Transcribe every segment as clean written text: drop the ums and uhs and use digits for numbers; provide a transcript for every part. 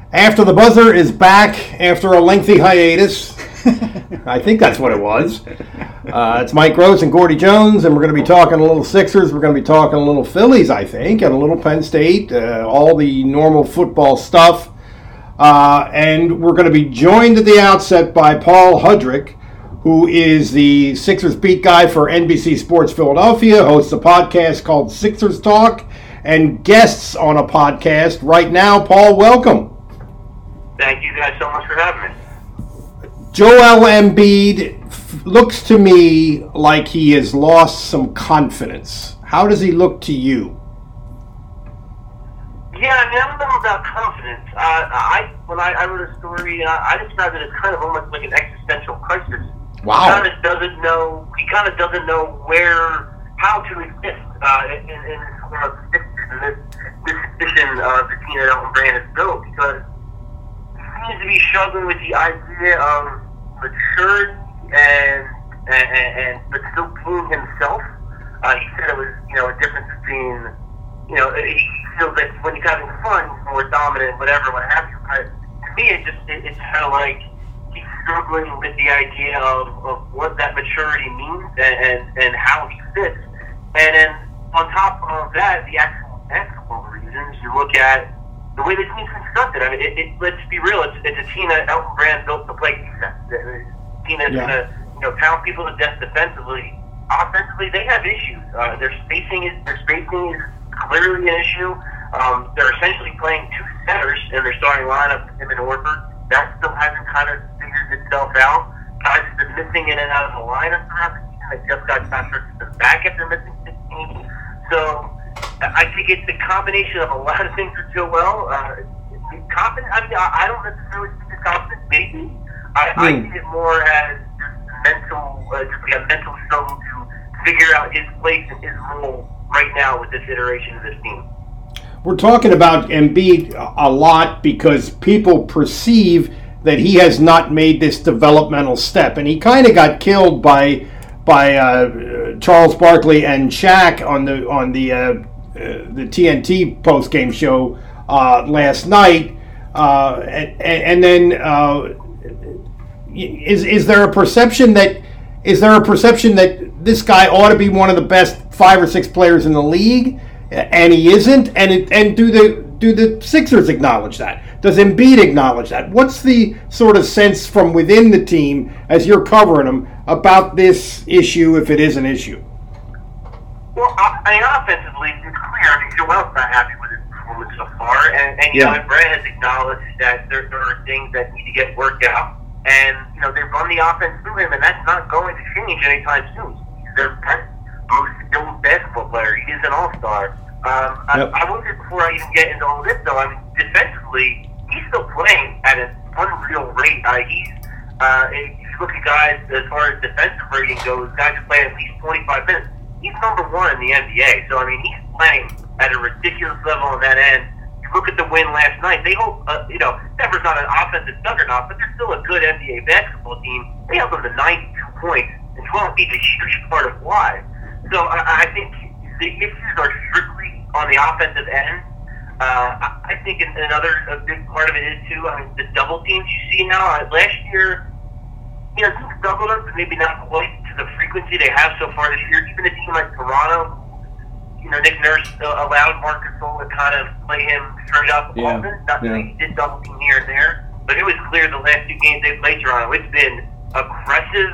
After the Buzzer is back after a lengthy hiatus. I think that's what it was. It's Mike Gross and Gordy Jones, and we're going to be talking a little Sixers. We're going to be talking a little Phillies, I think, and a little Penn State, all the normal football stuff. And we're going to be joined at the outset by Paul Hudrick, who is the Sixers beat guy for NBC Sports Philadelphia, hosts a podcast called Sixers Talk, and guests on a podcast right now. Paul, welcome. Thank you guys so much for having me. Joel Embiid looks to me like he has lost some confidence. How does he look to you? Yeah, I don't know about confidence. When I wrote a story, I described it as kind of almost like an existential crisis. Wow. He kind of doesn't know how to exist in this position the team that Elton Brand has built, because he seems to be struggling with the idea of maturity and but still being himself. He said it was, a difference between, he feels like when he's having fun, he's more dominant, whatever, what have you. But to me, it's kind of like he's struggling with the idea of what that maturity means and how he fits. And then on top of that, the actual basketball reasons, you look at the way the team's constructed. I mean, let's be real. It's a team that Elton Brand built to play defense. A team that's going to pound people to death defensively. Offensively, they have issues. Their spacing is clearly an issue. They're essentially playing two centers in their starting lineup, him and Horford. That still hasn't kind of figured itself out. Guys have been missing in and out of the lineup throughout the season. They just got Josh Richardson back after missing 16. So I think it's a combination of a lot of things that go well. Confident. I mean, I don't necessarily think it's confidence. Maybe I see it more as just a mental struggle to figure out his place and his role right now with this iteration of this team. We're talking about Embiid a lot because people perceive that he has not made this developmental step, and he kind of got killed by Charles Barkley and Shaq on the TNT post-game show last night, and then is there a perception that this guy ought to be one of the best 5 or 6 players in the league, and he isn't? And do the Sixers acknowledge that? Does Embiid acknowledge that? What's the sort of sense from within the team as you're covering them about this issue, if it is an issue? Well, offensively, it's clear. I mean, Joel's not happy with his performance so far, and Brad has acknowledged that there are things that need to get worked out, and they run the offense through him, and that's not going to change anytime soon. He's their best, most skilled basketball player. He is an all-star. I will say before I even get into all this, though, I mean, defensively, he's still playing at an unreal rate. If you look at guys as far as defensive rating goes, guys who play at least 25 minutes, he's number 1 in the NBA. So, I mean, he's playing at a ridiculous level on that end. You look at the win last night, they hope, Denver's not an offensive juggernaut, but they're still a good NBA basketball team. They held them to 92 points, and 12 feet is a huge part of why. So, I think the issues are strictly on the offensive end. I think a big part of it is, too, I mean, the double teams you see now. Last year, teams doubled us, but maybe not quite to the frequency they have so far this year. Even a team like Toronto, Nick Nurse allowed Marc Gasol to kind of play him straight up often. Not that he did double team here and there, but it was clear the last 2 games they played Toronto, it's been aggressive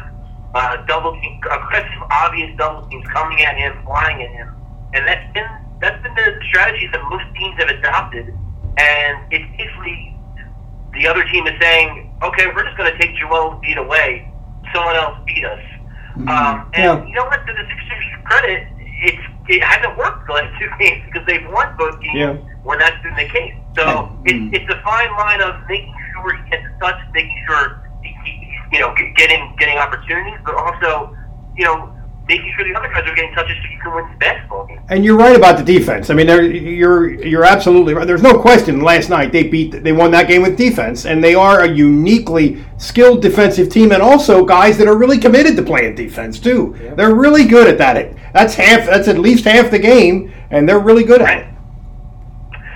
obvious double teams coming at him, flying at him, and that's been the strategy that most teams have adopted. And it's basically the other team is saying, okay, we're just going to take Joel Embiid away, someone else beat us. You know what? To the Sixers' credit, it hasn't worked the last 2 games because they've won both games when that's been the case. So it's a fine line of making sure he gets touch, making sure he's getting opportunities, but also making sure the other guys are getting touches so you can win the basketball game. And you're right about the defense. I mean, you're absolutely right. There's no question. Last night they won that game with defense, and they are a uniquely skilled defensive team, and also guys that are really committed to playing defense too. Yeah. They're really good at that. That's at least half the game, and they're really good at it.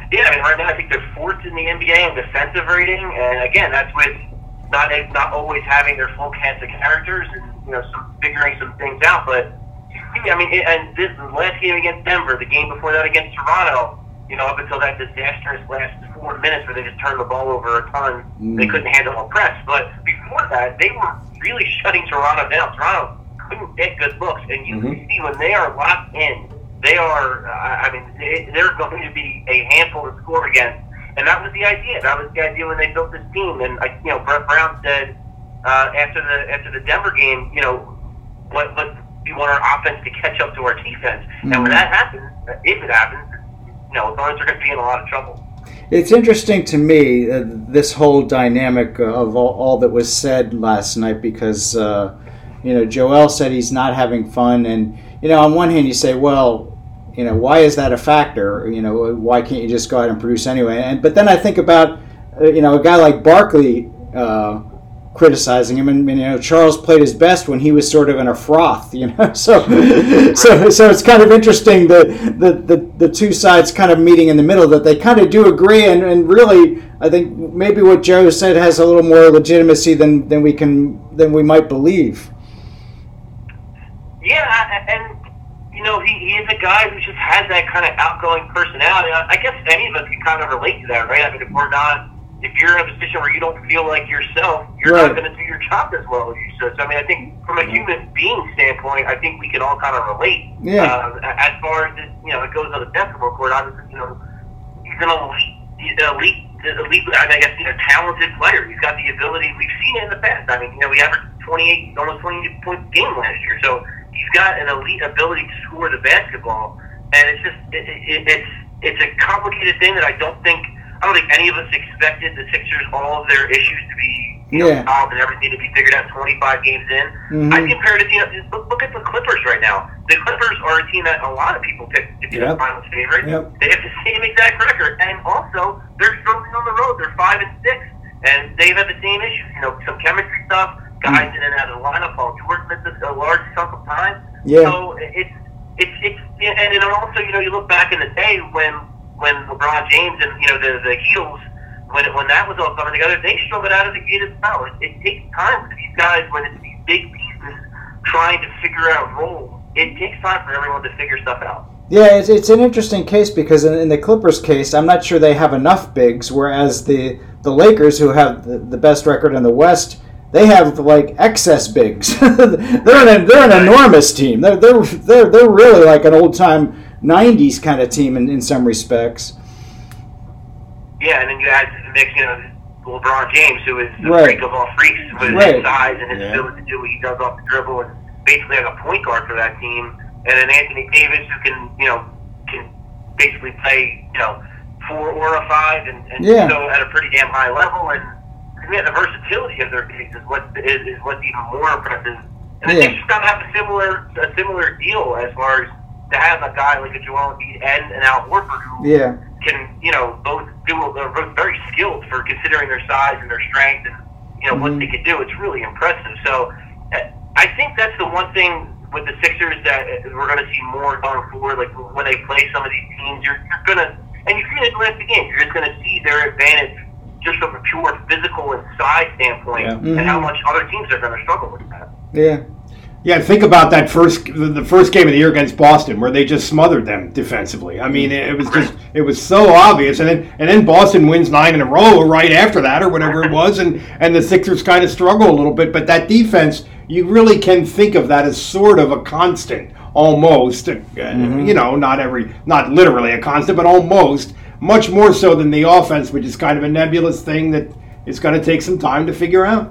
Yeah, I mean, right now I think they're fourth in the NBA in defensive rating, and again, that's with not always having their full cast of characters and figuring some things out. But I mean, and this the last game against Denver, the game before that against Toronto, up until that disastrous last 4 minutes where they just turned the ball over a ton, they couldn't handle a press. But before that, they were really shutting Toronto down. Toronto couldn't get good looks, and you can see when they are locked in, they are. They're going to be a handful to score against, and that was the idea. That was the idea when they built this team. And Brett Brown said after the Denver game, what we want our offense to catch up to our defense, and when that happens, if it happens, opponents are going to be in a lot of trouble. It's interesting to me, this whole dynamic of all that was said last night, because Joel said he's not having fun, and on one hand you say, well, why is that a factor? Why can't you just go out and produce anyway? But then I think about a guy like Barkley criticizing him, and Charles played his best when he was sort of in a froth, so it's kind of interesting the two sides kind of meeting in the middle, that they kind of do agree, and really I think maybe what Joe said has a little more legitimacy than we might believe. Yeah, and he is a guy who just has that kind of outgoing personality. I guess any of us can kind of relate to that, right? I mean, if you're in a position where you don't feel like yourself, you're not going to do your job as well as you should. So, I mean, I think from a human being standpoint, I think we can all kind of relate. Yeah. As far as it goes on the basketball court, obviously, he's an elite, I guess, talented player. He's got the ability. We've seen it in the past. I mean, we averaged almost 28 points a game last year. So he's got an elite ability to score the basketball, and it's just it's a complicated thing that I don't think any of us expected the Sixers, all of their issues to be solved and everything to be figured out 25 games in. Mm-hmm. I compare it to, look at the Clippers right now. The Clippers are a team that a lot of people pick to be the finals favorite. Yep. They have the same exact record, and also they're struggling on the road. They're 5-6, and they've had the same issues. Some chemistry stuff, guys in and out of the lineup. Paul George missed a large chunk of time. Yeah. So it's and then also you look back in the day when LeBron James and the Heatles, when that was all coming together, they struggled out of the gate as well. It takes time for these guys when it's these big pieces trying to figure out roles. It takes time for everyone to figure stuff out. Yeah, it's an interesting case, because in the Clippers case, I'm not sure they have enough bigs, whereas the Lakers, who have the best record in the West, they have like excess bigs. they're an enormous team. They're really like an old time 90s kind of team in some respects. Yeah, and then you add to the mix, LeBron James, who is the freak of all freaks with his size and his ability to do what he does off the dribble, and basically like a point guard for that team. And then Anthony Davis, who can basically play 4 or a 5, and so at a pretty damn high level. And the versatility of their bigs is what's even more impressive. And I think it's got to have a similar deal as far as to have a guy like a Joel Embiid and an Al Horford who can, they're both very skilled for considering their size and their strength and, what they could do. It's really impressive. So I think that's the one thing with the Sixers that we're going to see more going forward. Like when they play some of these teams, you're going to, and you've seen it in the last few games, you're just going to see their advantage just from a pure physical and size standpoint, and how much other teams are going to struggle with that. Yeah. Yeah, think about the first game of the year against Boston, where they just smothered them defensively. I mean, it was so obvious, and then Boston wins 9 in a row right after that, or whatever it was, and the Sixers kind of struggle a little bit. But that defense, you really can think of that as sort of a constant, almost. Not literally a constant, but almost. Much more so than the offense, which is kind of a nebulous thing that is going to take some time to figure out.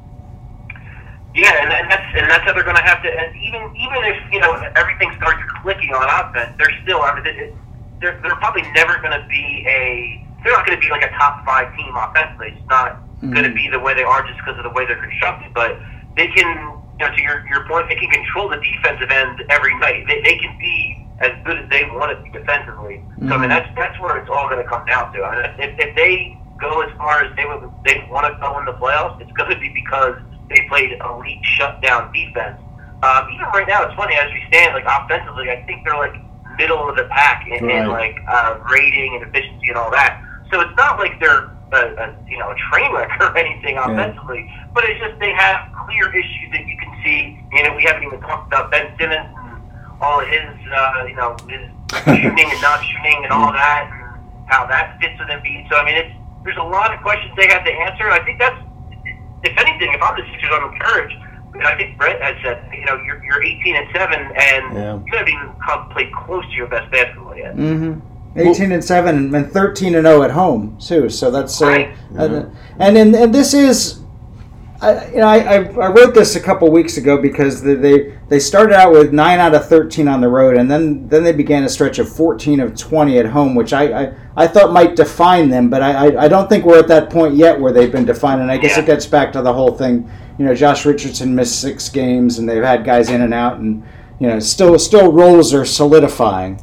Yeah, and that's how they're going to have to. And even if everything starts clicking on offense, they're still. I mean, they're probably never going to be They're not going to be like a top 5 team offensively. It's not going to be the way they are just because of the way they're constructed. But they can, to your point, they can control the defensive end every night. They can be as good as they want to be defensively. So I mean, that's where it's all going to come down to. I mean, if they go as far as they want to go in the playoffs, it's going to be because they played elite shutdown defense. Even right now, it's funny, as we stand, like offensively, I think they're like middle of the pack in like rating and efficiency and all that. So it's not like they're a train wreck or anything offensively, but it's just they have clear issues that you can see. We haven't even talked about Ben Simmons and all of his his shooting and not shooting and all that, and how that fits with Embiid. So there's a lot of questions they have to answer. I think that's, if anything, if I'm the Sixers, I'm encouraged. And I think Brett has said, you're 18-7, and you haven't even played close to your best basketball yet. 18-7 and 13-0 at home too. So that's right. And this is, I wrote this a couple weeks ago because they started out with 9 out of 13 on the road, and then they began a stretch of 14 of 20 at home, which I thought might define them, but I don't think we're at that point yet where they've been defined. And I guess it gets back to the whole thing. Josh Richardson missed 6 games, and they've had guys in and out, and still roles are solidifying.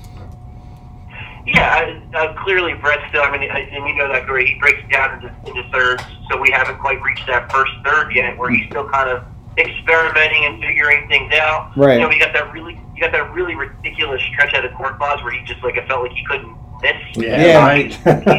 Yeah, clearly Brett still, and that Gary, he breaks it down into thirds, so we haven't quite reached that first third yet, where he's still kind of experimenting and figuring things out. Right. You got that really ridiculous stretch out of court buzz where he just it felt like he couldn't miss. Yeah. Right.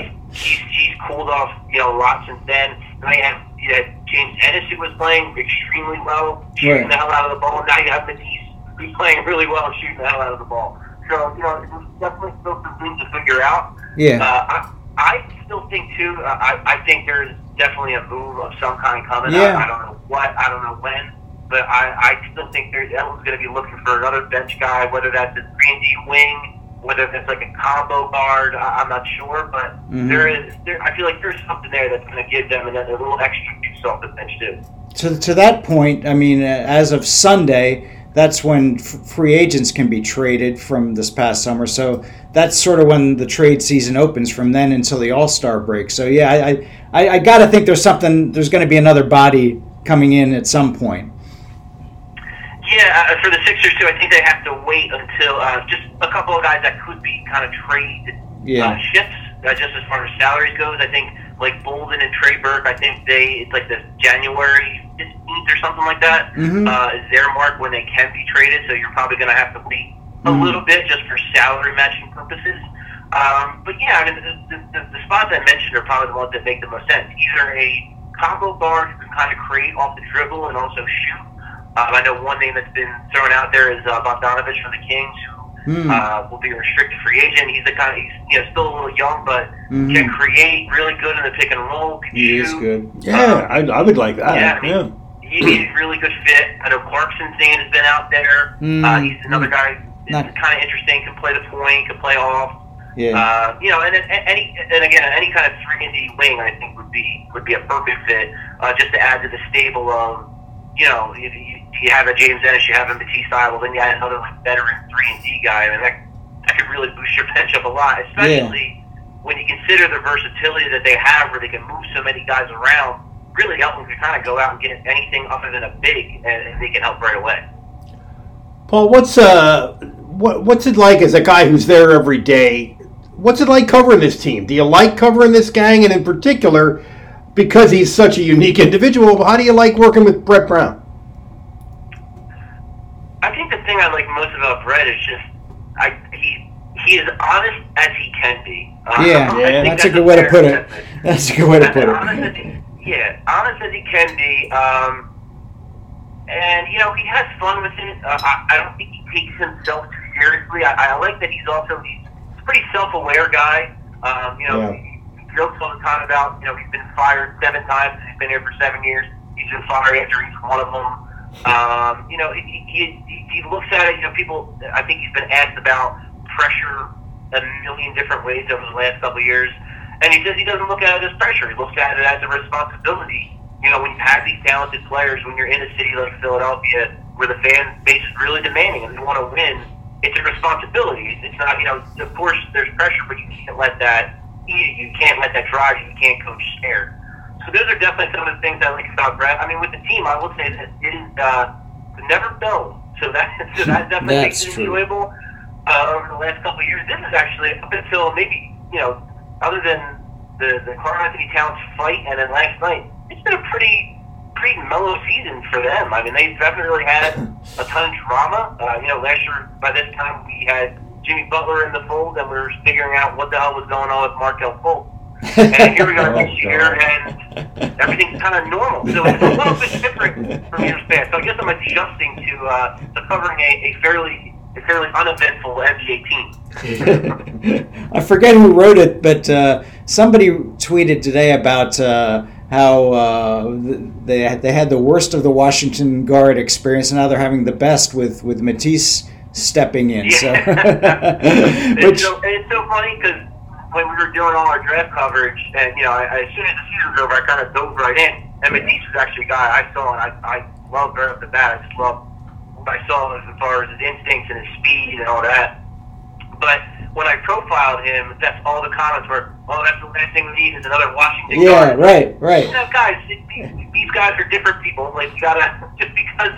He's cooled off, a lot since then. Now you had James Ennis, who was playing extremely well, shooting the hell out of the ball. Now you have Matisse, who's playing really well and shooting the hell out of the ball. So, there's definitely still some things to figure out. Yeah. I still think, too, I think there's definitely a move of some kind coming. Yeah. I don't know what, I don't know when, but I still think Ellen's going to be looking for another bench guy, whether that's a 3-and-D wing, whether that's like a combo guard, I'm not sure, but I feel like there's something there that's going to give them a little extra juice off the bench, too. To that point, as of Sunday, that's when free agents can be traded from this past summer. So that's sort of when the trade season opens, from then until the All-Star break. So, I got to think there's going to be another body coming in at some point. Yeah, for the Sixers, too, I think they have to wait until just a couple of guys that could be kind of trade shifts, just as far as salaries goes. I think, like Bolden and Trey Burke, I think it's like the January 15th or something like that is their mark when they can be traded, so you're probably going to have to wait a little bit just for salary matching purposes. But yeah, the spots I mentioned are probably the ones that make the most sense. Either a combo guard who can kind of create off the dribble and also shoot. I know one name that's been thrown out there is Bogdanovich from the Kings, who will be a restricted free agent. He's still a little young, but can create, really good in the pick and roll. He is good. Yeah, I would like that. Yeah, he's a really good fit. I know Clarkson's name has been out there. He's another guy that's kind of interesting. Can play the point, can play off. Yeah. And any kind of 3-and-D wing, I think would be a perfect fit, just to add to the stable of, you have a James Ennis, you have a Matisse Thybulle, then you add another veteran 3-and-D guy. That could really boost your bench up a lot, especially when you consider the versatility that they have, where they can move so many guys around. Really, Elton could kind of go out and get anything other than a big, and they can help right away. Paul, what's it like as a guy who's there every day? What's it like covering this team? Do you like covering this gang, and in particular, because he's such a unique individual, how do you like working with Brett Brown? I think the thing I like most about Brett is just he is honest as he can be. That's a good way to put it. That's a good way to put it. Honest as he can be. And, he has fun with it. I don't think he takes himself too seriously. I like that he's a pretty self-aware guy. He jokes all the time about, he's been fired 7 times. He's been here for 7 years. He's been fired after each one of them. He looks at it, people, I think he's been asked about pressure a million different ways over the last couple of years. And he says he doesn't look at it as pressure. He looks at it as a responsibility. When you have these talented players, when you're in a city like Philadelphia, where the fan base is really demanding and they want to win, it's a responsibility. It's not, of course there's pressure, but you can't let that eat you. You can't let that drive you. You can't coach scared. So those are definitely some of the things I like about Brett. With the team, I will say that it is never dull. So that definitely makes it enjoyable. Over the last couple of years, this is actually up until maybe, other than the Karl Anthony Towns fight and then last night, it's been a pretty mellow season for them. They haven't really had a ton of drama. Last year by this time we had Jimmy Butler in the fold, and we were figuring out what the hell was going on with Markelle Fultz. And here we are this year, and everything's kind of normal. So it's a little bit different from years past. So I guess I'm adjusting to covering a fairly uneventful NBA team. I forget who wrote it, but somebody tweeted today about how they had the worst of the Washington guard experience, and now they're having the best with Matisse stepping in. Yeah. So. It's so funny because when we were doing all our draft coverage, and as soon as the season was over, I kind of dove right in. And Matisse was actually a guy I saw, and I loved right off the bat. I just loved what I saw as far as his instincts and his speed and all that. But when I profiled him, that's all the comments were, "Oh, that's the last thing we need is another Washington guard." Yeah, right. Guys, these guys are different people. Like, you gotta just because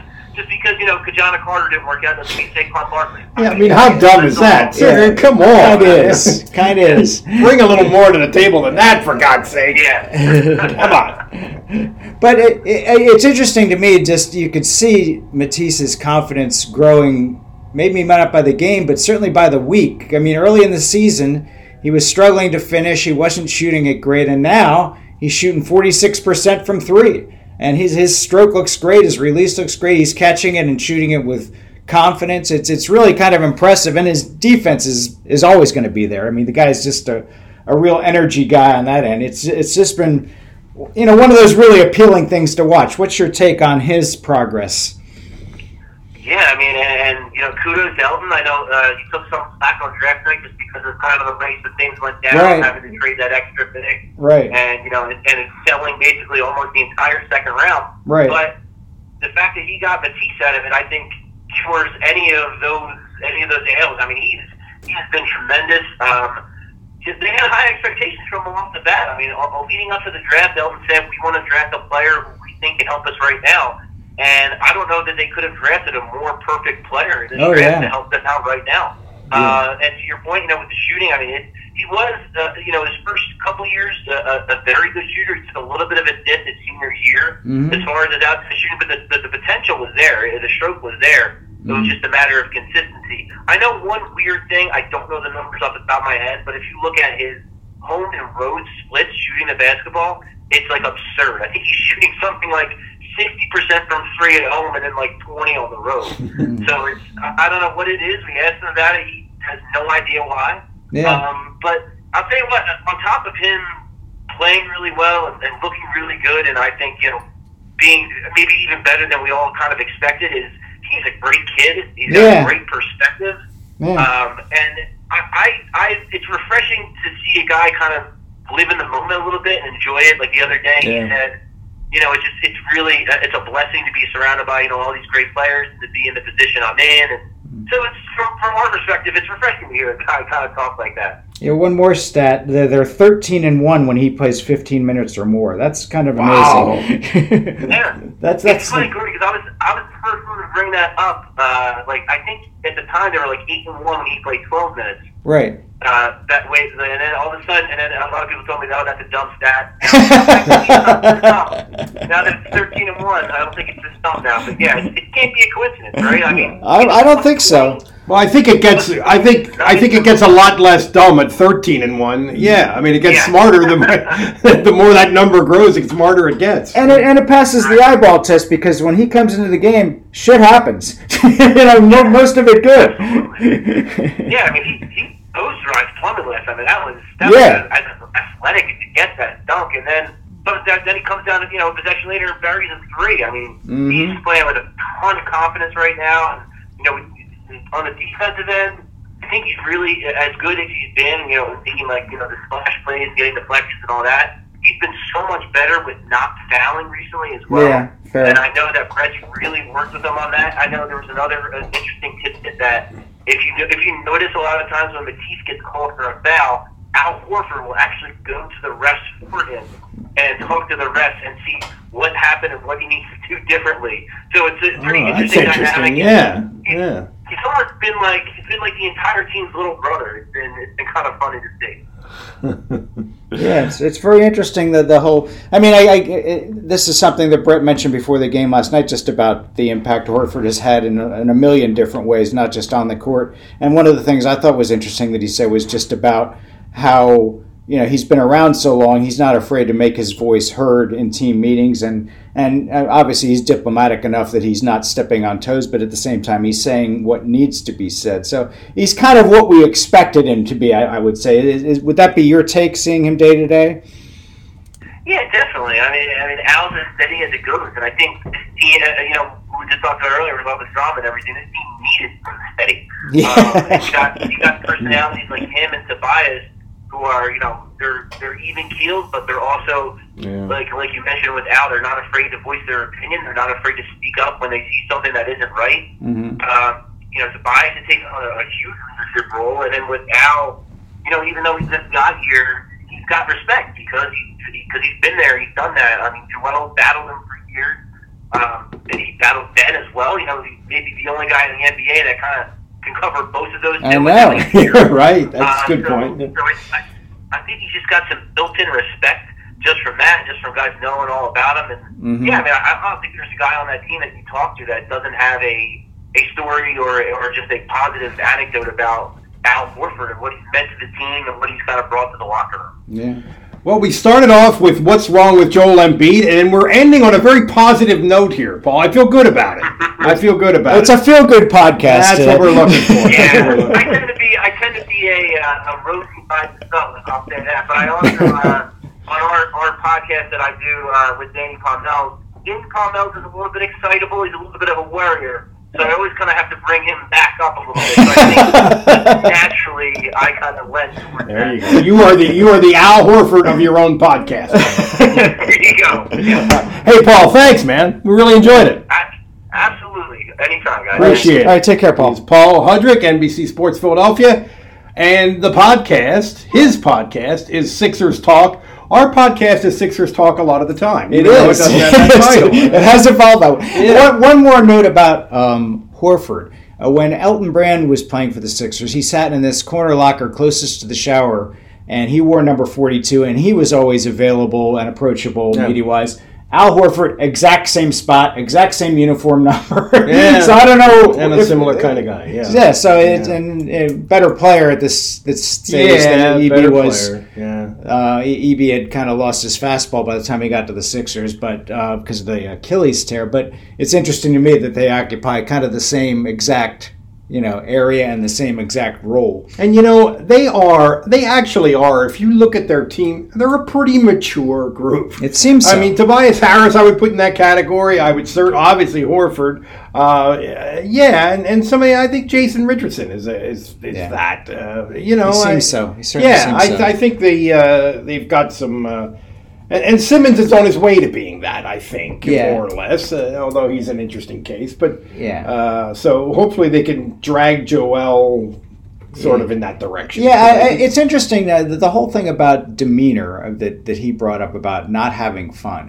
Kajana Carter didn't work out doesn't mean Saquon Barkley. Yeah, I mean, how dumb is that? Yeah. Come on. Kind of is. Bring a little more to the table than that, for God's sake. Yeah. Come on. But it's interesting to me, just you could see Matisse's confidence growing, maybe not by the game, but certainly by the week. I mean, early in the season, he was struggling to finish. He wasn't shooting it great, and now he's shooting 46% from three. And his stroke looks great. His release looks great. He's catching it and shooting it with confidence. It's really kind of impressive. And his defense is always going to be there. I mean, the guy's just a real energy guy on that end. It's just been, one of those really appealing things to watch. What's your take on his progress? Yeah, I mean, and kudos to Elton. I know he took some slack on draft night just because of kind of the race that things went down, right. Having to trade that extra pick, right? And it's selling basically almost the entire second round, right? But the fact that he got Matisse out of it, I think, cures any of those ails. I mean, he's been tremendous. They had high expectations from him off the bat. I mean, leading up to the draft, Elton said, "We want to draft a player who we think can help us right now." And I don't know that they could have drafted a more perfect player in this draft to help them out right now. Yeah. And to your point, with the shooting, I mean, he was, his first couple years a very good shooter. He took a little bit of a dip his senior year as far as his outside shooting, but the potential was there. The stroke was there. It was just a matter of consistency. I know one weird thing. I don't know the numbers off the top of my head, but if you look at his home and road splits shooting the basketball, it's like absurd. I think he's shooting something like 60% from three at home and then like 20 on the road. So I don't know what it is. We asked him about it. He has no idea why. Yeah. But I'll tell you what, on top of him playing really well and looking really good, and I think, being maybe even better than we all kind of expected, is he's a great kid. He's got a great perspective. And it's refreshing to see a guy kind of live in the moment a little bit and enjoy it. Like the other day, he said, it's really a blessing to be surrounded by all these great players, to be in the position I'm in, and so it's from our perspective, it's refreshing to hear a guy kind of talk like that. Yeah, one more stat: they're 13-1 when he plays 15 minutes or more. That's kind of amazing. Yeah, that's funny, Gordy, because I was the first one to bring that up. I think at the time they were like 8-1 when he played 12 minutes. Right. That way, and then all of a sudden, and then a lot of people told me, "Oh, that's a dumb stat." Now that it's 13-1, I don't think it's just dumb now. But yeah, it can't be a coincidence, right? I mean, I don't think so. Well, I think it gets a lot less dumb at 13-1. Yeah, I mean, it gets smarter the more that number grows, the smarter it gets. And it passes the eyeball test, because when he comes into the game, shit happens. Most of it good. Yeah, I mean, he posterized Plumlee last time, and that was athletic to get that dunk, and then he comes down to possession later and buries a three. I mean, he's playing with a ton of confidence right now, and on the defensive end, I think he's really as good as he's been. Thinking the splash plays, getting deflections and all that. He's been so much better with not fouling recently as well. Yeah, fair. And I know that Brett's really worked with him on that. I know there was another interesting tidbit that if you notice a lot of times when Matisse gets called for a foul, Al Horford will actually go to the refs for him and talk to the refs and see what happened and what he needs to do differently. So it's a pretty interesting dynamic. Yeah. He's almost been like the entire team's little brother. It's been kind of funny to see. Yeah, it's very interesting that the whole. I mean, this is something that Brett mentioned before the game last night, just about the impact Horford has had in a million different ways, not just on the court. And one of the things I thought was interesting that he said was just about how he's been around so long, he's not afraid to make his voice heard in team meetings, and obviously he's diplomatic enough that he's not stepping on toes, but at the same time he's saying what needs to be said. So he's kind of what we expected him to be, I would say. Would that be your take, seeing him day to day? Yeah, definitely. I mean, Al's as steady as it goes, and I think he, we just talked about earlier about the drama and everything. This team needed steady. Yeah. He got personalities like him and Tobias, who are, they're even keeled, but they're also like you mentioned with Al, they're not afraid to voice their opinion. They're not afraid to speak up when they see something that isn't right. Mm-hmm. Tobias has taken on a huge leadership role, and then with Al, even though he just got here, he's got respect because he's been there, he's done that. I mean, Joel battled him for years, and he battled Ben as well. He's maybe the only guy in the NBA that kind of can cover both of those. I know. You're right. That's a good point. So I think he's just got some built-in respect just from that, just from guys knowing all about him. And I mean, I don't think there's a guy on that team that you talk to that doesn't have a story or just a positive anecdote about Al Horford and what he's meant to the team and what he's kind of brought to the locker room. Yeah. Well, we started off with what's wrong with Joel Embiid, and we're ending on a very positive note here, Paul. I feel good about it. It's a feel-good podcast. That's what we're looking for. Yeah, I tend to be a rosy by the sun, I'll say that. But I also on our podcast that I do with Danny Palmel is a little bit excitable. He's a little bit of a worrier. So I always kind of have to bring him back up a little bit. So I think naturally I kind of lend towards there you go. You are the Al Horford of your own podcast. There you go. Yeah. Hey, Paul, thanks, man. We really enjoyed it. Absolutely. Anytime, guys. Appreciate it. All right, take care, Paul. It's Paul Hudrick, NBC Sports Philadelphia. And the podcast, his podcast, is Sixers Talk. Our podcast is Sixers Talk a lot of the time. It is. It has evolved that way. Yeah. One more note about Horford. When Elton Brand was playing for the Sixers, he sat in this corner locker closest to the shower, and he wore number 42, and he was always available and approachable media-wise. Al Horford, exact same spot, exact same uniform number. Yeah. So I don't know. And a similar kind of guy, yeah. Yeah, so it's a better player at this stage than EB was. Player. Yeah. EB had kind of lost his fastball by the time he got to the Sixers, but because of the Achilles tear. But it's interesting to me that they occupy kind of the same exact area and the same exact role. And they actually are. If you look at their team, they're a pretty mature group. It seems so. I mean, Tobias Harris, I would put in that category. I would obviously Horford. And somebody, I think Jason Richardson is that. He seems so. He certainly seems so. I think they've got some. And Simmons is on his way to being that, I think, more or less, although he's an interesting case. But so hopefully they can drag Joel sort of in that direction. Yeah, it's interesting that the whole thing about demeanor that he brought up about not having fun.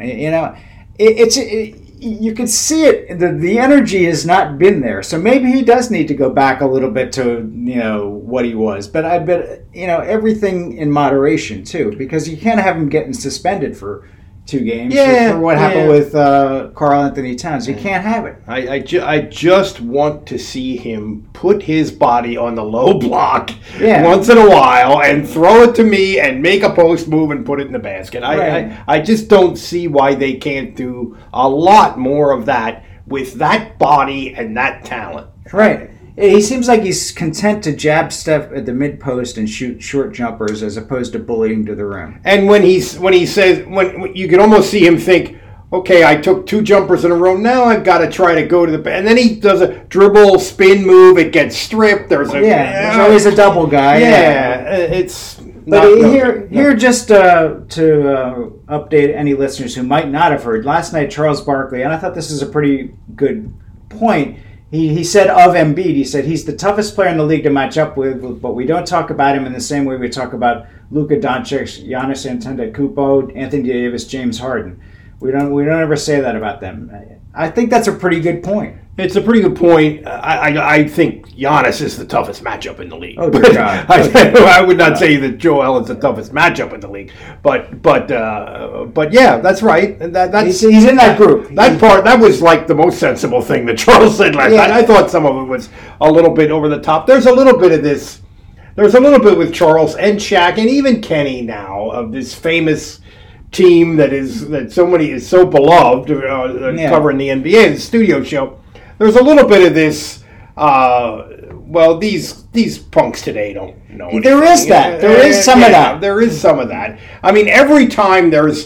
You can see it. The energy has not been there, so maybe he does need to go back a little bit to what he was. But I bet everything in moderation too, because you can't have him getting suspended for 2 games for what happened with Karl Anthony Towns. You can't have it. I just want to see him put his body on the low block once in a while and throw it to me and make a post move and put it in the basket. I just don't see why they can't do a lot more of that with that body and that talent. Right. He seems like he's content to jab Steph at the mid post and shoot short jumpers as opposed to bullying to the rim. And when he says, when you can almost see him think, okay, I took 2 jumpers in a row. Now I've got to try to go to the... And then he does a dribble, spin move. It gets stripped. There's always a double guy. It's... But here, just to update any listeners who might not have heard, last night Charles Barkley, and I thought this is a pretty good point, he said of Embiid, he said he's the toughest player in the league to match up with, but we don't talk about him in the same way we talk about Luka Doncic, Giannis Antetokounmpo, Anthony Davis, James Harden. We don't ever say that about them. I think that's a pretty good point. It's a pretty good point. I think Giannis is the toughest matchup in the league. Oh, dear God. I would not say that Joel is the toughest matchup in the league, but yeah, that's right. That's he's in that group. That was like the most sensible thing that Charles said last night. I thought some of it was a little bit over the top. There's a little bit of this. There's a little bit with Charles and Shaq and even Kenny now of this famous team that somebody is so beloved covering the NBA, the studio show. There's a little bit of this. Well, these punks today don't know anything. There is that. There is some of that. There is some of that. I mean, every time there's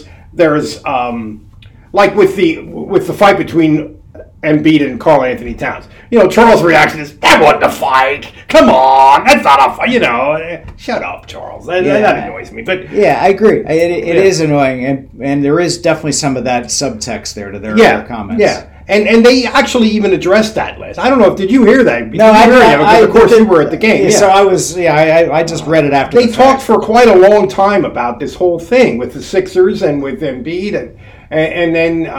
like with the fight between Embiid and Karl Anthony Towns. Charles' reaction is, that wasn't a fight. Come on, that's not a fight. Shut up, Charles. That annoys me. But yeah, I agree. It is annoying, and there is definitely some of that subtext there to their comments. Yeah. And they actually even addressed that last. I don't know if did you hear that? No, I because of course you were at the game. Yeah. So I was. Yeah, I just read it after. They talked for quite a long time about this whole thing with the Sixers and with Embiid, and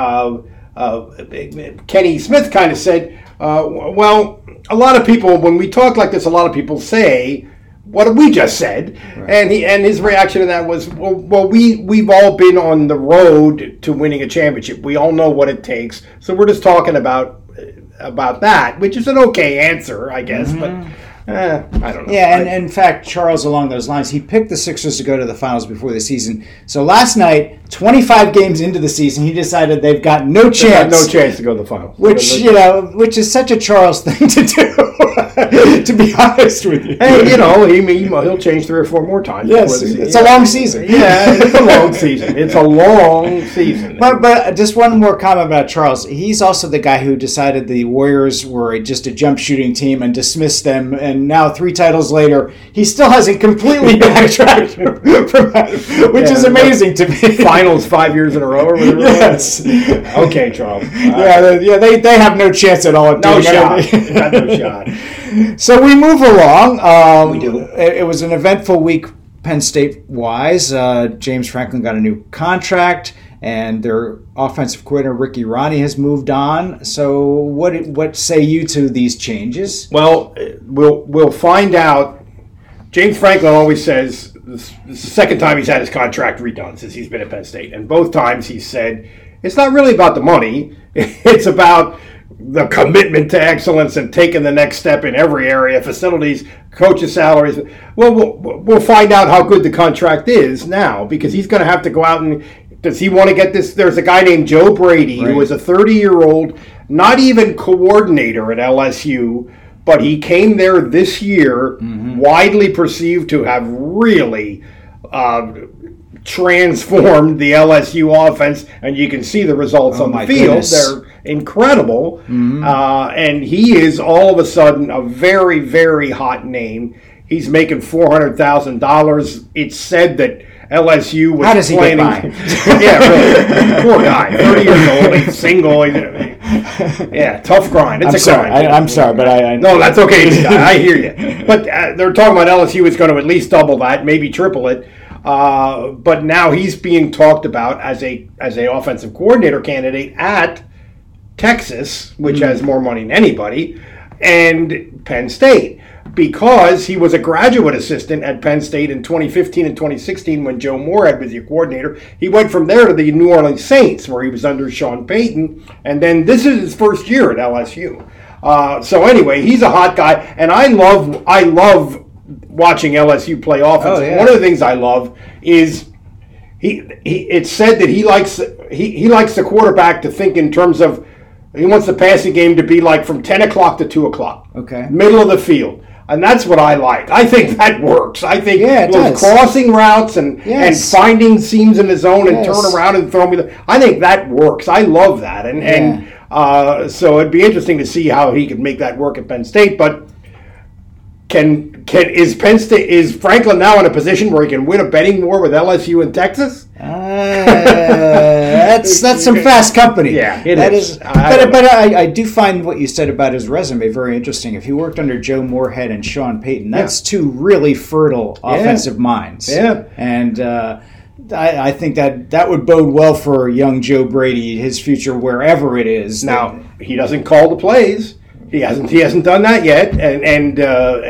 then Kenny Smith kind of said, "Well, a lot of people when we talk like this, a lot of people say." What we just said, right. and his reaction to that was, well, we've all been on the road to winning a championship. We all know what it takes, so we're just talking about that, which is an okay answer, I guess. Mm-hmm. But I don't know. Yeah, and in fact, Charles, along those lines, he picked the Sixers to go to the finals before the season. So last night, 25 games into the season, he decided they've got no chance. No chance to go to the finals. Which is such a Charles thing to do, to be honest with you. Hey, he'll change 3 or 4 more times. Yes, it's a long season. Yeah, it's a long season. It's a long season. But just one more comment about Charles. He's also the guy who decided the Warriors were just a jump shooting team and dismissed them. And now 3 titles later, he still hasn't completely backtracked from that, which is amazing to me. Finals 5 years in a row or whatever. Yes. Okay, Charles. They have no chance at all at doing anything. Got no shot. So we move along. We do. It was an eventful week Penn State-wise. James Franklin got a new contract, and their offensive coordinator, Ricky Ronnie, has moved on. So what say you to these changes? Well, we'll find out. James Franklin always says this is the second time he's had his contract redone since he's been at Penn State. And both times he said, it's not really about the money. It's about the commitment to excellence and taking the next step in every area, facilities, coaches' salaries. Well, we'll find out how good the contract is now because he's going to have to go out and does he want to get this? There's a guy named Joe Brady who was a 30-year-old, not even coordinator at LSU, but he came there this year, widely perceived to have really transformed the LSU offense, and you can see the results on the field. Goodness. They're incredible. And he is all of a sudden a very, very hot name. He's making $400,000. It's said that LSU was How does he planning. get by? Yeah, really. Poor guy. 30 years old. He's single. Yeah, tough grind. It's grind. I'm sorry, but I No, that's okay. I hear you. But they're talking about LSU is going to at least double that, maybe triple it. But now he's being talked about as a offensive coordinator candidate at Texas, which has more money than anybody, and Penn State. Because he was a graduate assistant at Penn State in 2015 and 2016 when Joe Moorhead was the coordinator. He went from there to the New Orleans Saints where he was under Sean Payton. And then this is his first year at LSU. So anyway, he's a hot guy. And I love watching LSU play offense. Oh, yeah. One of the things I love is it's said that he likes the quarterback to think in terms of he wants the passing game to be like from 10 o'clock to 2 o'clock. Okay. Middle of the field. And that's what I like. I think that works. I think it those does. crossing routes and finding seams in the zone and turn around and throw me. I think that works. I love that. And so it'd be interesting to see how he could make that work at Penn State. But is Franklin now in a position where he can win a betting war with LSU and Texas? That's some fast company. Yeah, it is. But I do find what you said about his resume very interesting. If he worked under Joe Moorhead and Sean Payton, that's two really fertile offensive minds. Yeah. And I think that would bode well for young Joe Brady, his future wherever it is. Now, he doesn't call the plays. He hasn't done that yet, and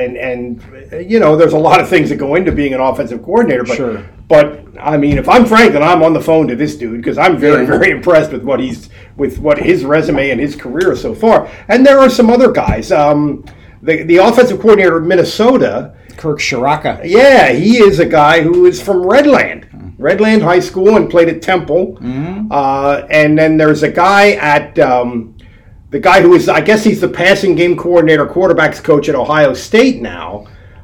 there's a lot of things that go into being an offensive coordinator. But, sure. But I mean, if I'm Franklin, I'm on the phone to this dude because I'm very impressed with what his resume and his career so far. And there are some other guys. The offensive coordinator of Minnesota, Kirk Shiraka. Yeah, he is a guy who is from Redland High School, and played at Temple. Mm-hmm. And then there's a guy at the guy who is, I guess he's the passing game coordinator, quarterbacks coach at Ohio State now.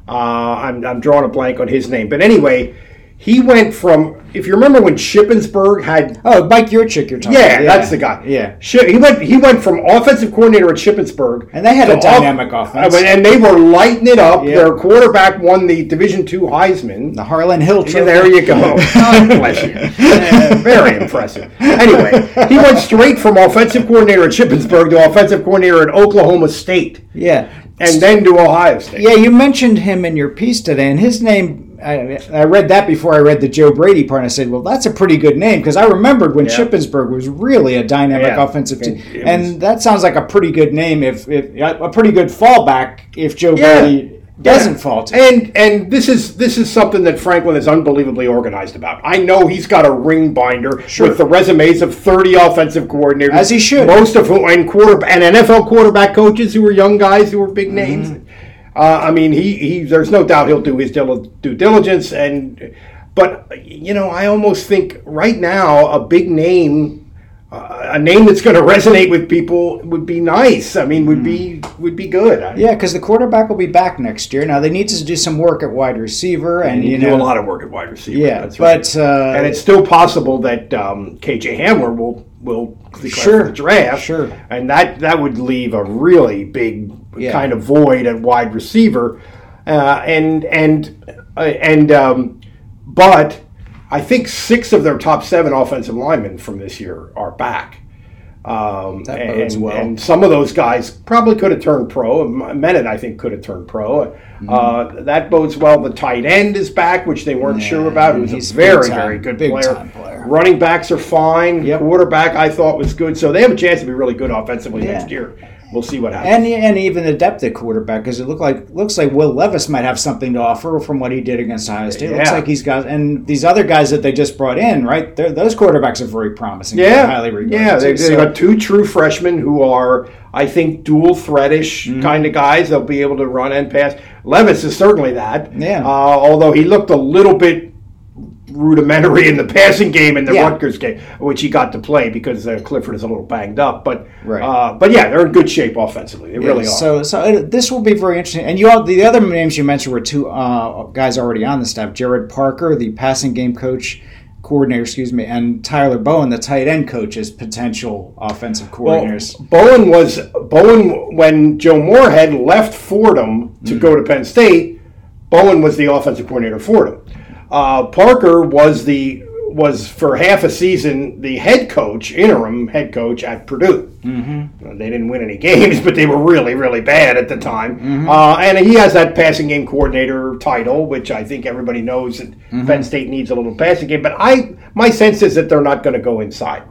I'm drawing a blank on his name. But anyway, he went from, if you remember when Shippensburg had... Oh, Mike Yurchik you're talking about. Yeah, that's the guy. Yeah. He went from offensive coordinator at Shippensburg. And they had a dynamic offense. And they were lighting it up. Yeah. Their quarterback won the Division II Heisman. The Harlan Hill Trophy. Yeah, there you go. God bless you. Very impressive. Anyway, he went straight from offensive coordinator at Shippensburg to offensive coordinator at Oklahoma State. Yeah. And then to Ohio State. Yeah, you mentioned him in your piece today, and his name... I read that before I read the Joe Brady part, and I said, well, that's a pretty good name, because I remembered when Shippensburg was really a dynamic offensive team. And that sounds like a pretty good name, if a pretty good fallback if Joe Brady doesn't fall to. And this is something that Franklin is unbelievably organized about. I know he's got a ring binder with the resumes of 30 offensive coordinators. As he should. Most of whom, and NFL quarterback coaches who are young guys who are big names. Mm-hmm. I mean, he there's no doubt he'll do his due diligence, but I almost think right now a big name, a name that's going to resonate with people would be nice. I mean, would be good. Yeah, because the quarterback will be back next year. Now they need to do some work at wide receiver, and do a lot of work at wide receiver. Yeah, that's right. But and it's still possible that KJ Hamler will declare for the draft. Sure, and that would leave a really big kind of void at wide receiver, but I think 6 of their top 7 offensive linemen from this year are back. That bodes well. And some of those guys probably could have turned pro. Menet, I think, could have turned pro. That bodes well. The tight end is back, which they weren't sure about. He's a very good player. Running backs are fine. Yep. Quarterback, I thought, was good. So they have a chance to be really good offensively next year. We'll see what happens. And even the depth at quarterback, because it looks like Will Levis might have something to offer from what he did against Ohio State. It looks like he's got, and these other guys that they just brought in, right? Those quarterbacks are very promising. Yeah, highly regarded. Yeah, they've got 2 true freshmen who are, I think, dual threatish kind of guys. They'll be able to run and pass. Levis is certainly that. Yeah. Although he looked a little bit rudimentary in the passing game in the Rutgers game, which he got to play because Clifford is a little banged up. But they're in good shape offensively. They really are. So this will be very interesting. And the other names you mentioned were 2 guys already on the staff: Jared Parker, the passing game coordinator, and Tyler Bowen, the tight end coach, as potential offensive coordinators. Well, Bowen when Joe Moorhead left Fordham to go to Penn State, Bowen was the offensive coordinator for Fordham. Parker was for half a season the interim head coach at Purdue. Mm-hmm. They didn't win any games, but they were really, really bad at the time. Mm-hmm. And he has that passing game coordinator title, which I think everybody knows that Penn State needs a little passing game. But my sense is that they're not going to go inside.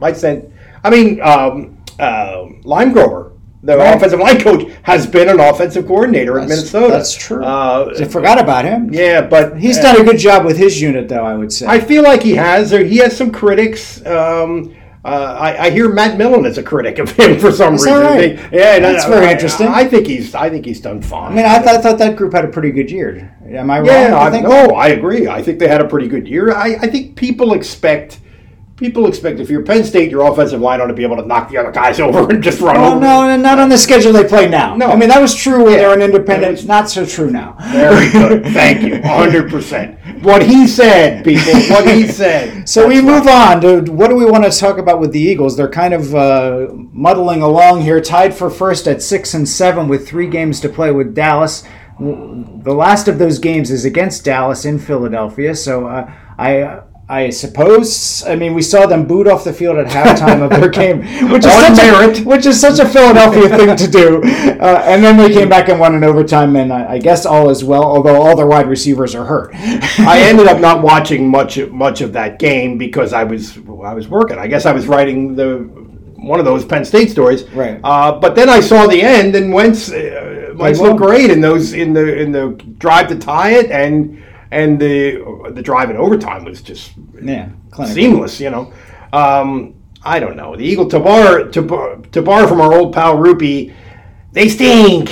Limegrover, the offensive line coach, has been an offensive coordinator in Minnesota. That's true. I forgot about him. Yeah, but he's done a good job with his unit, though, I would say. I feel like he has. He has some critics. I hear Matt Millen is a critic of him for some reason. Right? That's very interesting. I think he's done fine. I mean, I thought that group had a pretty good year. Am I wrong? Yeah, I agree. I think they had a pretty good year. I think people expect if you're Penn State, your offensive line ought to be able to knock the other guys over and just run over. No, not on the schedule they play now. No. I mean, that was true when they were an independent. Not so true now. Very good. Thank you. 100%. What he said, people. What he said. So we move on to what do we want to talk about with the Eagles? They're kind of muddling along here, tied for first at 6-7 with 3 games to play with Dallas. The last of those games is against Dallas in Philadelphia. So I suppose. I mean, we saw them boot off the field at halftime of their game, which is such a Philadelphia thing to do. And then they came back and won in overtime, and I guess all is well, although all their wide receivers are hurt. I ended up not watching much of that game because I was working. I guess I was writing one of those Penn State stories. Right. But then I saw the end, and Wentz looked great in the drive to tie it, and the drive in overtime was just seamless. I don't know. The Eagle Tabar from our old pal Rupee. They stink.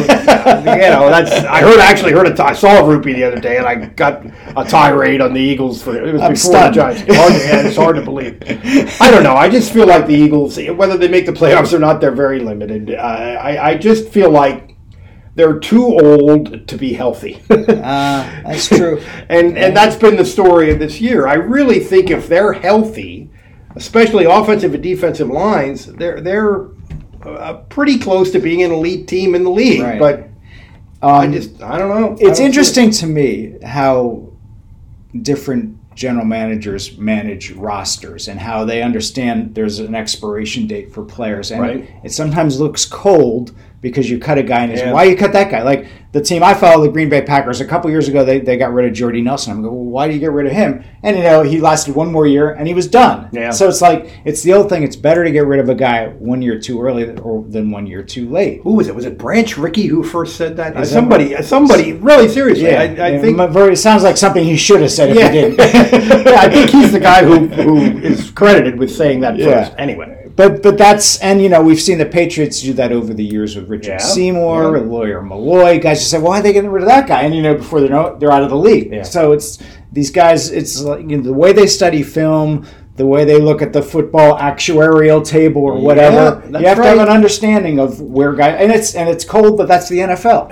I saw Rupee the other day, and I got a tirade on the Eagles it was I'm before stunned. the Giants. It's hard to believe. I don't know. I just feel like the Eagles, whether they make the playoffs or not, they're very limited. I just feel like they're too old to be healthy. That's true. and that's been the story of this year. I really think if they're healthy, especially offensive and defensive lines, they're pretty close to being an elite team in the league. Right. But I don't know. It's interesting to me how different general managers manage rosters and how they understand there's an expiration date for players. And it sometimes looks cold because you cut a guy and why you cut that guy? Like the team I follow, the Green Bay Packers, a couple years ago, they got rid of Jordy Nelson. I'm going, well, why do you get rid of him? And, he lasted one more year and he was done. Yeah. So it's like, it's the old thing. It's better to get rid of a guy 1 year too early than 1 year too late. Who was it? Was it Branch Rickey who first said that? Somebody, really seriously. Yeah, I think it sounds like something he should have said if he didn't. I think he's the guy who is credited with saying that first. Anyway. But that's, and we've seen the Patriots do that over the years with Richard Seymour, Lawyer Malloy. Guys just say, why are they getting rid of that guy? And before they know it, they're out of the league. Yeah. So it's these guys. It's like the way they study film, the way they look at the football actuarial table or whatever. You have to have an understanding of where guys, and it's cold, but that's the NFL.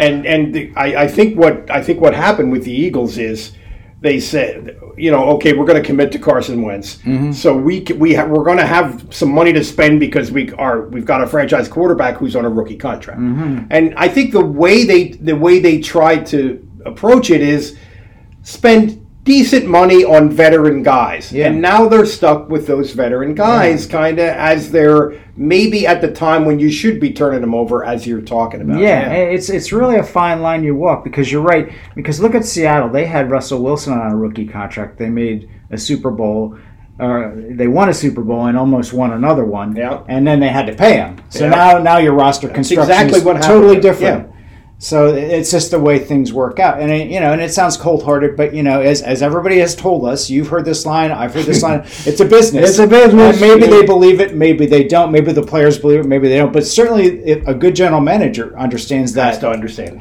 I think what happened with the Eagles is they said, okay, we're going to commit to Carson Wentz, so we're going to have some money to spend because we've got a franchise quarterback who's on a rookie contract, and I think the way they tried to approach it is spend decent money on veteran guys, and now they're stuck with those veteran guys, kind of as they're maybe at the time when you should be turning them over, as you're talking about. It's really a fine line you walk, because you're right. Because look at Seattle; they had Russell Wilson on a rookie contract. They made a Super Bowl. They won a Super Bowl and almost won another one. And then they had to pay him. So now your roster construction is totally different. So it's just the way things work out, and it sounds cold-hearted, but as everybody has told us, you've heard this line, I've heard this line. It's a business. It's a business. And maybe they believe it, maybe they don't. Maybe the players believe it, maybe they don't. But certainly, a good general manager understands that. Has to understand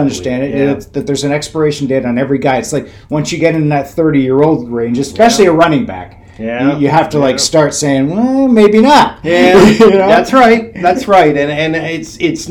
it. That there's an expiration date on every guy. It's like once you get in that 30-year-old range, especially a running back. You have to start saying, well, maybe not. That's right. That's right. And it's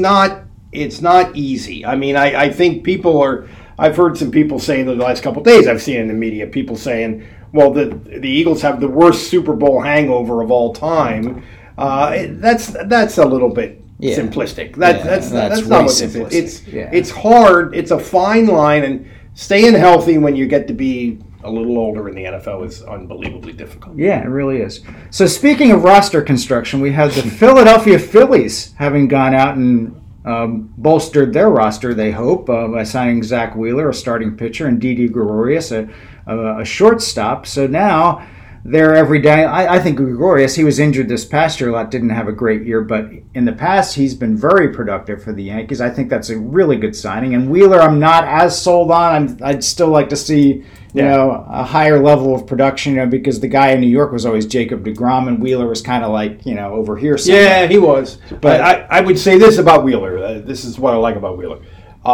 not easy. I mean, I think I've heard some people saying the last couple of days, I've seen in the media, people saying, well, the Eagles have the worst Super Bowl hangover of all time. That's a little bit simplistic. That's not what simplistic. It's hard. It's a fine line, and staying healthy when you get to be a little older in the NFL is unbelievably difficult. Yeah, it really is. So speaking of roster construction, we have the Philadelphia Phillies having gone out and bolstered their roster, they hope, by signing Zach Wheeler, a starting pitcher, and Didi Gregorius, a shortstop. So now they're every day. I think Gregorius, he was injured this past year a lot, didn't have a great year, but in the past he's been very productive for the Yankees. I think that's a really good signing. And Wheeler, I'm not as sold on. I'd still like to see a higher level of production, because the guy in New York was always Jacob deGrom, and Wheeler was kind of like, over here somewhere. Yeah, he was. But I would say this about Wheeler. This is what I like about Wheeler.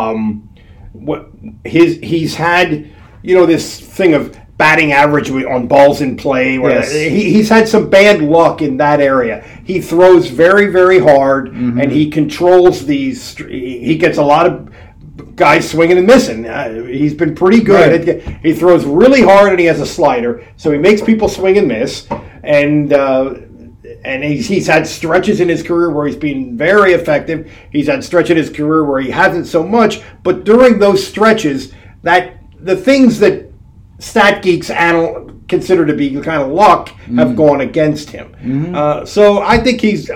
He's had, this thing of batting average on balls in play. He's had some bad luck in that area. He throws very, very hard, and he controls these. He gets a lot of guys swinging and missing. He's been pretty good. Right. He throws really hard, and he has a slider, so he makes people swing and miss. And he's had stretches in his career where he's been very effective. He's had stretches in his career where he hasn't so much. But during those stretches, the things that stat geeks consider to be kind of luck have gone against him. So I think he's,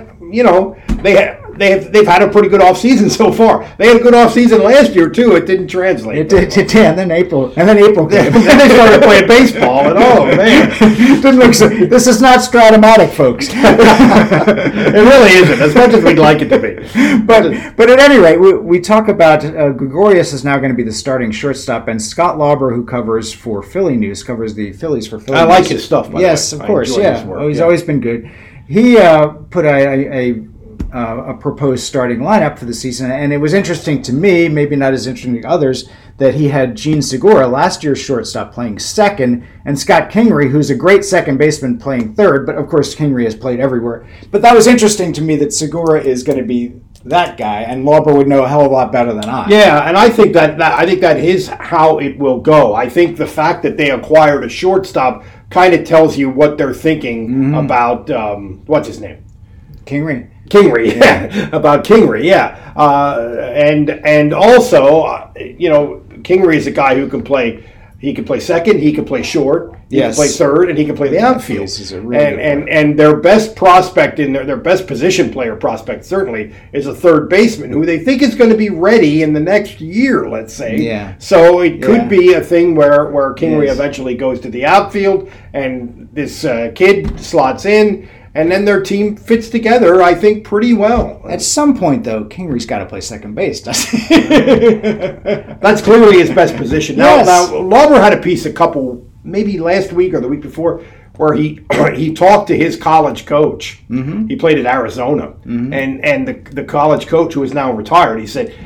they've had a pretty good offseason so far. They had a good offseason last year too. It didn't translate. It did, and then April came. Then they started playing baseball, and oh man, didn't look so, this is not Stratomatic, folks. It really isn't, as much as we'd like it to be. But at any rate, we talk about Gregorius is now going to be the starting shortstop, and Scott Lauber, who covers for Philly News, covers the Phillies for Philly News. I like his stuff. By yes, the way. Of course, his work, he's always been good. He put a proposed starting lineup for the season, and it was interesting to me, maybe not as interesting to others, that he had Gene Segura, last year's shortstop, playing second, and Scott Kingery, who's a great second baseman, playing third, but of course Kingery has played everywhere. But that was interesting to me that Segura is going to be that guy, and Lauber would know a hell of a lot better than I. Yeah, and I think that is how it will go. I think the fact that they acquired a shortstop kind of tells you what they're thinking about, what's his name? Kingery, yeah. About Kingery, yeah. And also, Kingery is a guy who can play. He can play second. He can play short. He can play third, and he can play the outfield. He's a really and their best prospect in their best position player prospect certainly is a third baseman who they think is going to be ready in the next year. Let's say. Yeah. So it could be a thing where Kingery eventually goes to the outfield, and this kid slots in. And then their team fits together, I think, pretty well. At some point, though, Kingery's got to play second base, doesn't he? That's clearly his best position. Now, Lauber had a piece maybe last week or the week before, where he talked to his college coach. He played at Arizona, and the college coach, who is now retired, he said,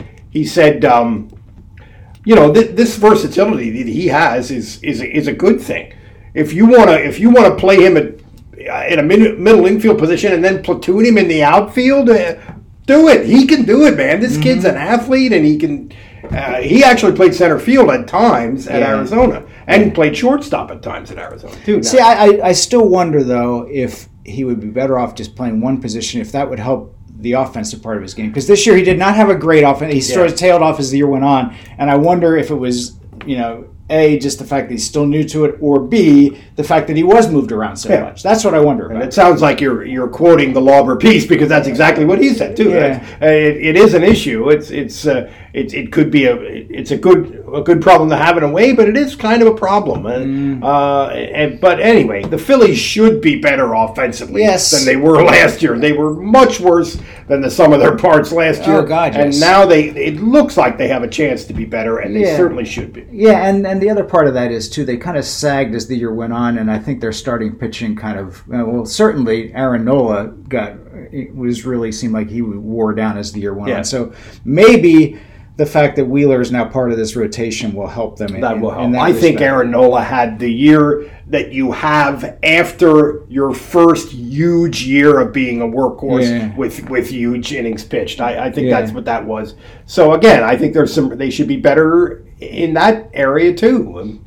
this versatility that he has is a good thing. If you want to play him in a middle infield position and then platoon him in the outfield, do it. He can do it, man. This kid's an athlete, and he can. He actually played center field at times at Arizona, and played shortstop at times at Arizona too. Now. See, I still wonder though if he would be better off just playing one position, if that would help the offensive part of his game. Because this year he did not have a great offense. He sort of tailed off as the year went on, and I wonder if it was A, just the fact that he's still new to it, or B, the fact that he was moved around so much. That's what I wonder about. And it sounds like you're quoting the Lauber piece, because that's exactly what he said too. Yeah. It is an issue. It could be a good problem to have in a way, but it is kind of a problem. But anyway, the Phillies should be better offensively than they were last year. They were much worse than the sum of their parts last year. Oh God, yes. And now it looks like they have a chance to be better, and they certainly should be. Yeah, and the other part of that is too, they kind of sagged as the year went on, and I think their starting pitching kind of certainly Aaron Nola seemed like he wore down as the year went on. So maybe the fact that Wheeler is now part of this rotation will help them. That will help. I think Aaron Nola had the year that you have after your first huge year of being a workhorse with huge innings pitched. I think that's what that was. So again, I think they should be better in that area too.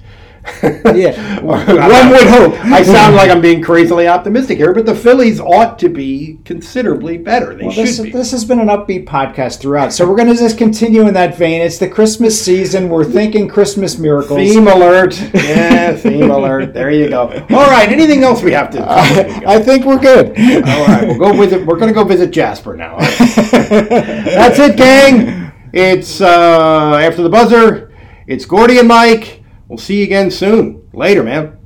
One would hope. I sound like I'm being crazily optimistic here, but the Phillies ought to be considerably better. They should be. This has been an upbeat podcast throughout, so we're going to just continue in that vein. It's the Christmas season. We're thinking Christmas miracles. Theme alert. Yeah, theme alert. There you go. All right. Anything else we have to? I think we're good. All right. We're going to go visit Jasper now. Right. That's it, gang. It's after the buzzer. It's Gordy and Mike. We'll see you again soon. Later, man.